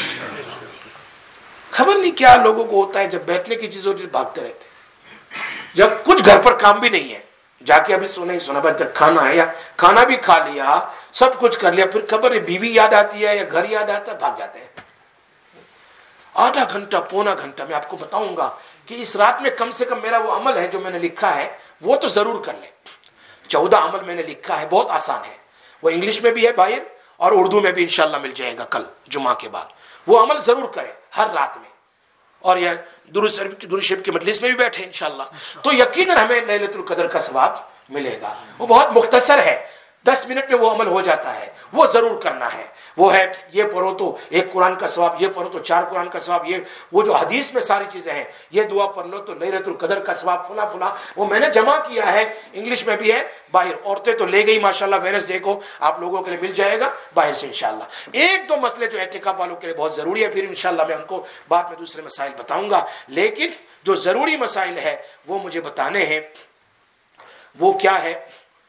خبر نہیں کیا لوگوں کو ہوتا ہے، جب بیٹھنے کی چیز ہوتی ہے بھاگتے رہتے ہیں، جب کچھ گھر پر کام بھی نہیں ہے جا کے ابھی سونا ہی سونا، بس جب کھانا ہے یا کھانا بھی کھا لیا، سب کچھ کر لیا، پھر خبر ہے بیوی یاد آتی ہے یا گھر یاد آتا ہے، بھاگ جاتے ہیں۔ آدھا گھنٹہ پونا گھنٹہ میں آپ کو بتاؤں گا کہ اس رات میں کم سے کم میرا وہ عمل ہے جو میں نے لکھا ہے وہ تو ضرور کر لیں۔ چودہ عمل میں نے لکھا ہے، بہت آسان ہے، وہ انگلش میں بھی ہے باہر اور اردو میں بھی انشاءاللہ مل جائے گا کل جمعہ کے بعد، وہ عمل ضرور کریں ہر رات میں، اور یہ درود شریف کی مجلس میں بھی بیٹھے انشاءاللہ، تو یقیناً ہمیں لیلۃ القدر کا ثواب ملے گا۔ وہ بہت مختصر ہے، دس منٹ میں وہ عمل ہو جاتا ہے، وہ ضرور کرنا ہے۔ وہ ہے یہ پڑھو تو ایک قرآن کا ثواب، یہ پڑھو تو چار قرآن کا ثواب، یہ وہ جو حدیث میں ساری چیزیں ہیں، یہ دعا پڑھ لو تو لیلۃ القدر کا ثواب فلاں فلاں، وہ میں نے جمع کیا ہے، انگلش میں بھی ہے باہر، عورتیں تو لے گئی ماشاءاللہ، ویڈنسڈے کو آپ لوگوں کے لیے مل جائے گا باہر سے انشاءاللہ۔ ایک دو مسئلے جو اعتکاف والوں کے لیے بہت ضروری ہے، پھر انشاءاللہ میں ان کو بعد میں دوسرے مسائل بتاؤں گا، لیکن جو ضروری مسائل ہے وہ مجھے بتانے ہیں۔ وہ کیا ہے؟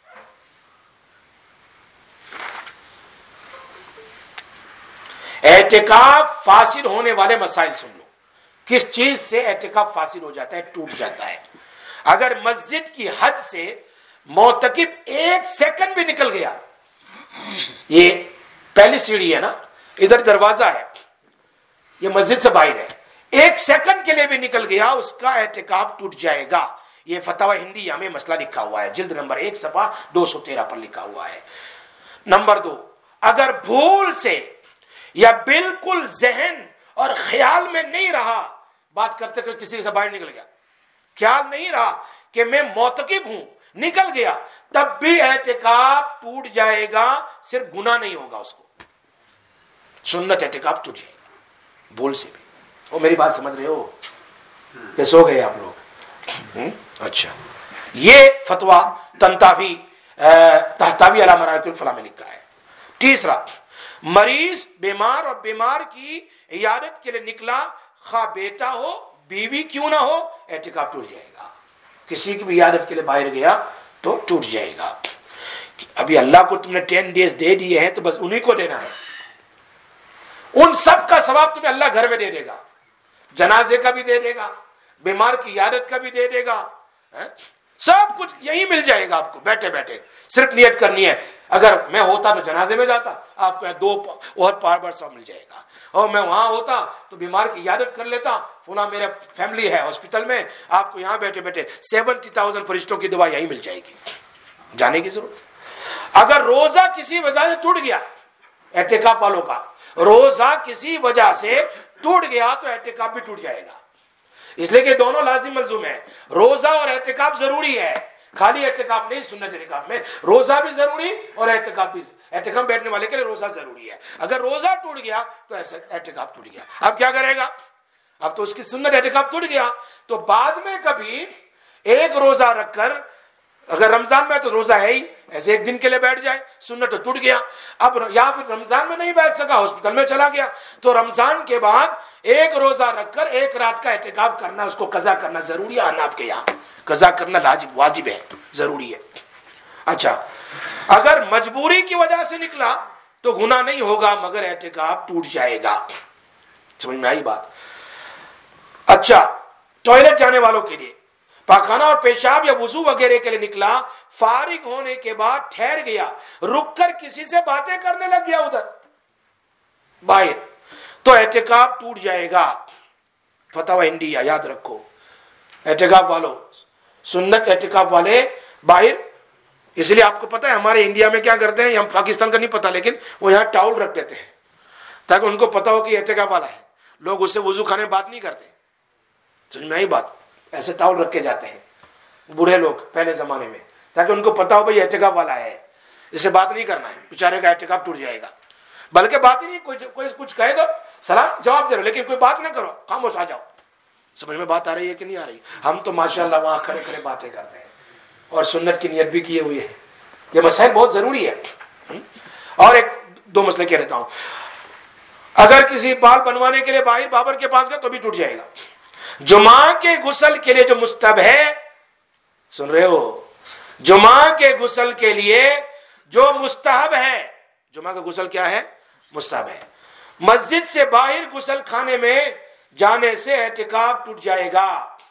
اعتکاف فاسد ہونے والے مسائل سن لو۔ کس چیز سے اعتکاف فاسد ہو جاتا ہے، ٹوٹ جاتا ہے؟ اگر مسجد کی حد سے معتکف ایک سیکنڈ بھی نکل گیا، یہ پہلی سیڑھی ہے نا، ادھر دروازہ ہے، یہ مسجد سے باہر ہے، ایک سیکنڈ کے لیے بھی نکل گیا اس کا اعتکاف ٹوٹ جائے گا۔ یہ فتاوی ہندیہ میں مسئلہ لکھا ہوا ہے، جلد نمبر ایک صفحہ دو سو تیرہ پر لکھا ہوا ہے۔ نمبر دو، اگر بھول سے یا بالکل ذہن اور خیال میں نہیں رہا، بات کرتے کرتے کسی سے باہر نکل گیا، خیال نہیں رہا کہ میں معتکف ہوں، نکل گیا، تب بھی اعتکاف ٹوٹ جائے گا، صرف گناہ نہیں ہوگا اس کو، سنت اعتکاف ٹوٹ جائے گا بھول سے بھی۔ وہ میری بات سمجھ رہے ہو کہ سو گئے آپ لوگ؟ اچھا، یہ فتویٰ تنتاوی تحتاوی علی مراکز الفلاح میں لکھا ہے۔ تیسرا، مریض بیمار اور بیمار کی عیادت کے لیے نکلا، خواہ بیٹا ہو بیوی کیوں نہ ہو، اعتکاف ٹوٹ جائے گا۔ کسی کی بھی عیادت کے لیے باہر گیا تو ٹوٹ جائے گا۔ ابھی اللہ کو تم نے ٹین ڈیز دے دیے ہیں تو بس انہی کو دینا ہے، ان سب کا ثواب تمہیں اللہ گھر میں دے دے گا، جنازے کا بھی دے دے گا، بیمار کی عیادت کا بھی دے دے گا، سب کچھ یہی مل جائے گا آپ کو بیٹھے بیٹھے۔ صرف نیت کرنی ہے، اگر میں ہوتا تو جنازے میں جاتا، آپ کو دو اور پار بار سب مل جائے گا، اور میں وہاں ہوتا تو بیمار کی عیادت کر لیتا، فلاں میرا فیملی ہے ہاسپٹل میں، آپ کو یہاں بیٹھے بیٹھے سیونٹی تھاؤزینڈ فرشتوں کی دعا یہی مل جائے گی، جانے کی ضرورت۔ اگر روزہ کسی وجہ سے ٹوٹ گیا، اعتکاف والوں کا روزہ کسی وجہ سے ٹوٹ گیا تو اعتکاف بھی ٹوٹ جائے گا، اس لیے کہ دونوں لازم ملزوم ہیں، روزہ اور اعتکاف ضروری ہے، خالی اعتکاف نہیں، سنت اعتکاف میں روزہ بھی ضروری اور اعتکاف بھی، اعتکاف بیٹھنے والے کے لیے روزہ ضروری ہے۔ اگر روزہ ٹوٹ گیا تو ایسا اعتکاف ٹوٹ گیا، اب کیا کرے گا؟ اب تو اس کی سنت اعتکاف ٹوٹ گیا، تو بعد میں کبھی ایک روزہ رکھ کر، اگر رمضان میں تو روزہ ہے ہی، ایسے ایک دن کے لیے بیٹھ جائے، سنت تو ٹوٹ گیا۔ اب یا پھر رمضان میں نہیں بیٹھ سکا، ہاسپٹل میں چلا گیا، تو رمضان کے بعد ایک روزہ رکھ کر ایک رات کا اعتکاف کرنا، اس کو قضا کرنا ضروری ہے، آپ کے یہاں قضا کرنا لاجب واجب ہے، ضروری ہے۔ اچھا، اگر مجبوری کی وجہ سے نکلا تو گناہ نہیں ہوگا، مگر اعتکاف ٹوٹ جائے گا، سمجھ میں آئی بات؟ اچھا، ٹوائلٹ جانے والوں کے لیے، پاخانہ اور پیشاب یا وضو وغیرہ کے لیے نکلا، فارغ ہونے کے بعد ٹھہر گیا، رک کر کسی سے باتیں کرنے لگ گیا ادھر باہر، تو اعتکاف ٹوٹ جائے گا۔ فتاوی انڈیا یاد رکھو، اعتکاف والوں، سنت اعتکاف والے باہر، اس لیے آپ کو پتا ہے ہمارے انڈیا میں کیا کرتے ہیں، ہم پاکستان کا نہیں پتا، لیکن وہ یہاں ٹاول رکھ دیتے ہیں تاکہ ان کو پتا ہو کہ اعتکاف والا ہے، لوگ اس سے وضو خانے میں بات نہیں کرتے، سمجھ میں آئی بات؟ ایسے ٹاول رکھ کے جاتے ہیں بوڑھے لوگ پہلے زمانے میں، تاکہ ان کو پتا ہو بھائی اعتکاف والا ہے، اس سے بات نہیں کرنا ہے، بیچارے کا اعتکاف ٹوٹ جائے گا۔ بلکہ بات ہی نہیں، کوئی کوئی کچھ کہے تو سلام جواب دے رہو، لیکن کوئی بات نہ کرو، خاموش آ جاؤ۔ سمجھ میں بات آ رہی ہے کہ نہیں آ رہی؟ ہم تو ماشاءاللہ وہاں کھڑے کھڑے باتیں کرتے ہیں اور سنت کی نیت بھی کیے ہوئی ہے، یہ مسائل بہت ضروری ہے۔ اور ایک دو مسئلے کہہ رہتا ہوں، اگر کسی بال بنوانے کے لیے باہر بابر کے پاس گیا تو بھی ٹوٹ جائے گا۔ جمعہ کے غسل کے لیے جو مستحب ہے، سن رہے ہو، جمعہ کے غسل کے لیے جو مستحب ہے، جمعہ کا غسل کیا ہے؟ مستحب ہے، مسجد سے باہر غسل خانے میں جانے سے اعتکاف ٹوٹ جائے گا۔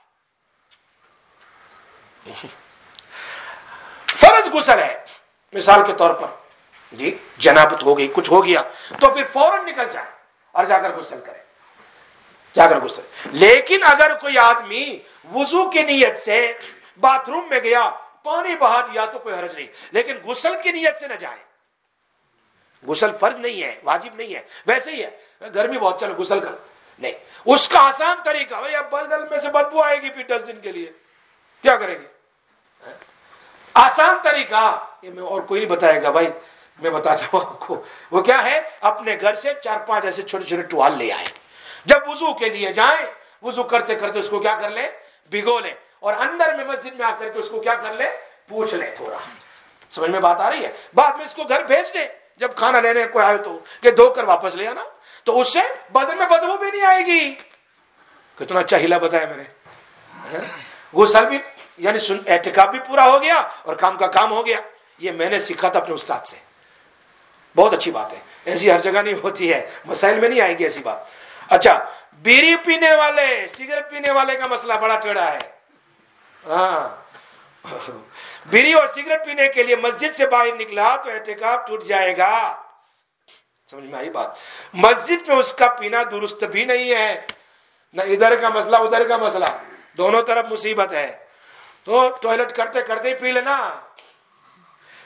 فرض غسل ہے، مثال کے طور پر جی جنابت ہو گئی، کچھ ہو گیا، تو پھر فوراً نکل جائے اور جا کر غسل کرے، جا کر غسل۔ لیکن اگر کوئی آدمی وضو کی نیت سے باتھ روم میں گیا، پانی بہا دیا تو کوئی حرج نہیں، لیکن غسل کی نیت سے نہ جائے۔ غسل فرض نہیں ہے، واجب نہیں ہے، ویسے ہی ہے، گرمی بہت، چلو غسل کر، نہیں، اس کا آسان طریقہ، اب بدل میں سے بدبو آئے گی پھر دس دن کے لیے، کیا کریں گے؟ آسان طریقہ یہ میں اور کوئی نہیں بتائے گا بھائی، میں بتاتا ہوں آپ کو، وہ کیا ہے، اپنے گھر سے چار پانچ ایسے چھوٹے چھوٹے ٹوال لے آئے، جب وضو کے لیے جائیں، وضو کرتے کرتے اس کو کیا کر لیں، بھگو لیں، اور اندر میں مسجد میں آ کر کے اس کو کیا کر لیں، پوچھ لیں تھوڑا، سمجھ میں بات آ رہی ہے؟ بعد میں اس کو گھر بھیج دیں، جب کھانا لینے کوئی آئے تو کہ دھو کر واپس لے آنا، تو اس سے بدن میں بدبو بھی نہیں آئے گی۔ کتنا اچھا ہیلا بتایا میں نے، غسل بھی یعنی اعتکاف بھی پورا ہو گیا اور کام کا کام ہو گیا۔ یہ میں نے سیکھا تھا اپنے استاد سے، بہت اچھی بات ہے، ایسی ہر جگہ نہیں ہوتی ہے، مسائل میں نہیں آئے گی ایسی بات۔ اچھا، بیڑی پینے والے، سگریٹ پینے والے کا مسئلہ بڑا ٹیڑھا ہے، ہاں، بیڑی اور سگریٹ پینے کے لیے مسجد سے باہر نکلا تو اعتکاف ٹوٹ جائے گا، سمجھ میں آئی بات؟ مسجد میں اس کا پینا درست بھی نہیں ہے، نہ ادھر کا مسئلہ ادھر کا مسئلہ، دونوں طرف مصیبت ہے، تو ٹوائلٹ کرتے کرتے ہی پی لینا،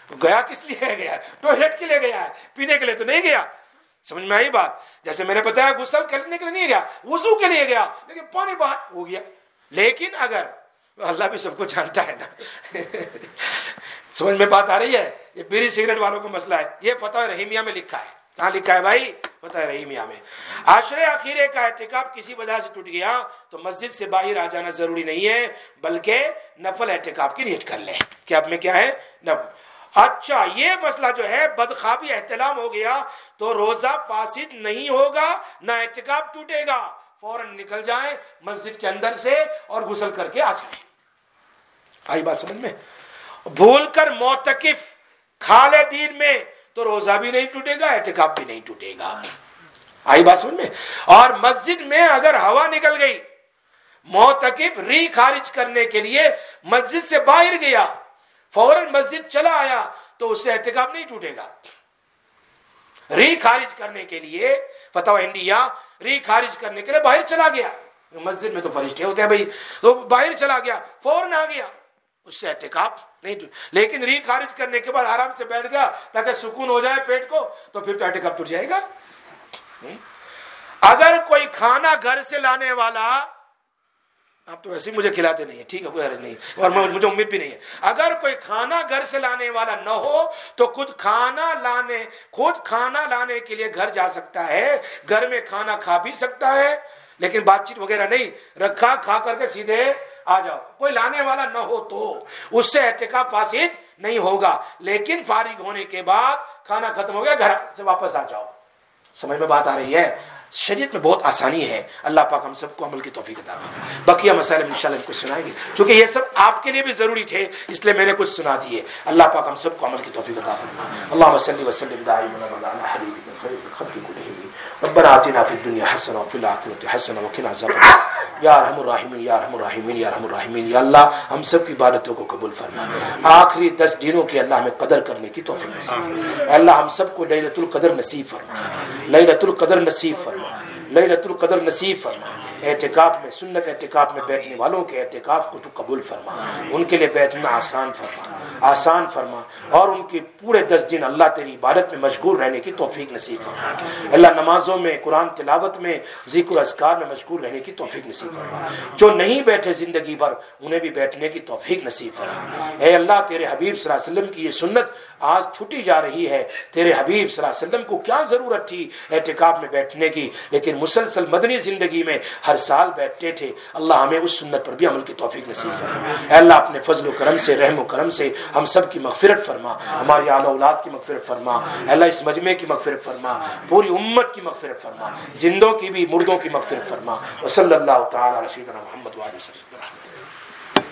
گیا کس لیے گیا؟ ٹوائلٹ کے لیے گیا ہے، پینے کے لیے تو نہیں گیا. سمجھ میں آئی بات؟ جیسے میں نے بتایا غسل کرنے کے لیے نہیں گیا، وضو کے لیے گیا، لیکن پانی باہر ہو گیا. لیکن اگر اللہ بھی سب کو جانتا ہے نا سمجھ میں بات آ رہی ہے؟ یہ بیڑی سگریٹ والوں کا مسئلہ ہے. یہ فتح رحیمیہ میں لکھا ہے. کہاں لکھا ہے بھائی؟ فتح رحیمیہ میں. عشرے اخیرے کا اعتکاف کسی وجہ سے ٹوٹ گیا تو مسجد سے باہر آ جانا ضروری نہیں ہے، بلکہ نفل اعتکاف کی نیت کر لے کہ اب میں کیا ہے نفل. اچھا یہ مسئلہ جو ہے بدخوابی احتلام ہو گیا تو روزہ فاسد نہیں ہوگا، نہ اعتکاف ٹوٹے گا. فوراً نکل جائیں مسجد کے اندر سے اور غسل کر کے آ جائیں. آئی بات سمجھ میں؟ بھول کر معتکف کھا لے دین میں تو روزہ بھی نہیں ٹوٹے گا، اعتکاف بھی نہیں ٹوٹے گا. آئی بات سمجھ میں؟ اور مسجد میں اگر ہوا نکل گئی، معتکف ری خارج کرنے کے لیے مسجد سے باہر گیا، فوراً مسجد چلا آیا تو اس سے اعتکاف نہیں ٹوٹے گا. ری خارج کرنے کے لیے فتوی انڈیا ری خارج کرنے کے لیے باہر چلا گیا، مسجد میں تو فرشتے ہوتے ہیں بھائی، تو باہر چلا گیا فوراً آ گیا، اس سے اعتکاف نہیں ٹوٹے. لیکن ری خارج کرنے کے بعد آرام سے بیٹھ گیا تاکہ سکون ہو جائے پیٹ کو، تو پھر تو اعتکاف ٹوٹ جائے گا. اگر کوئی کھانا گھر سے لانے والا، آپ تو ویسے ہی مجھے کھلاتے نہیں ہیں، ٹھیک ہے کوئی حرج نہیں، اور مجھے امید بھی نہیں ہے. اگر کوئی کھانا گھر سے لانے والا نہ ہو تو خود کھانا لانے خود کھانا لانے کے لیے گھر جا سکتا ہے، گھر میں کھانا کھا بھی سکتا ہے، لیکن بات چیت وغیرہ نہیں، رکھا کھا کر کے سیدھے آ جاؤ. کوئی لانے والا نہ ہو تو اس سے اعتکاف فاسد نہیں ہوگا. لیکن فارغ ہونے کے بعد کھانا ختم ہو گیا گھر سے واپس آ جاؤ. سمجھ میں بات آ رہی ہے؟ شریعت میں بہت آسانی ہے. اللہ پاک ہم سب کو عمل کی توفیق عطا فرمائے. بقیہ مسائل انشاءاللہ کچھ سنائیں گے، چونکہ یہ سب آپ کے لیے بھی ضروری تھے اس لیے میں نے کچھ سنا دیے. اللہ پاک ہم سب کو عمل کی توفیق عطا فرمائے. اللهم صل وسلم دائما على حبيبك خير الخلق كلهم. ربنا آتنا في الدنيا حسنة وفي الآخرة حسنة وقنا عذاب النار. یا ارحم الراحمین یا ارحم الراحمین یا ارحم الراحمین. یا اللہ ہم سب کی عبادتوں کو قبول فرما. آخری دس دنوں کی اللہ ہمیں قدر کرنے کی توفیق نصیب فرما. اللہ ہم سب کو لیلۃ القدر نصیب فرما، لیلۃ القدر نصیب فرما، لیلۃ القدر نصیب فرما. اعتکاف میں سنت اعتکاف میں بیٹھنے والوں کے اعتکاف کو تو قبول فرما، ان کے لیے بیٹھنا آسان فرما آسان فرما اور ان کی پورے دس دن اللہ تیری عبادت میں مشغول رہنے کی توفیق نصیب فرما. اللہ نمازوں میں، قرآن تلاوت میں، ذکر و اذکار میں مشغول رہنے کی توفیق نصیب فرما. جو نہیں بیٹھے زندگی بھر انہیں بھی بیٹھنے کی توفیق نصیب فرما. اے اللہ تیرے حبیب صلی اللہ علیہ وسلم کی یہ سنت آج چھٹی جا رہی ہے. تیرے حبیب صلی اللہ علیہ وسلم کو کیا ضرورت تھی اعتکاف میں بیٹھنے کی، لیکن مسلسل مدنی زندگی میں ہر سال بیٹھتے تھے. اللہ ہمیں اس سنت پر بھی عمل کی توفیق نصیب فرما. اے اللہ اپنے فضل و کرم سے، رحم و کرم سے ہم سب کی مغفرت فرما، ہماری آل اولاد کی مغفرت فرما. اے اللہ اس مجمع کی مغفرت فرما، پوری امت کی مغفرت فرما، زندوں کی بھی مردوں کی مغفرت فرما. وصلی اللہ تعالی علی سیدنا محمد وآلہ وسلم.